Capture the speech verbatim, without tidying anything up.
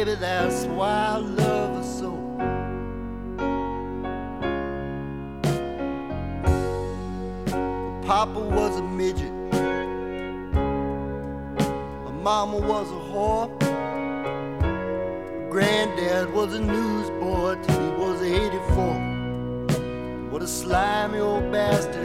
baby, that's why I love her so. Papa was a midget, my mama was a whore, granddad was a newsboy till he was eighty-four. What a slimy old bastard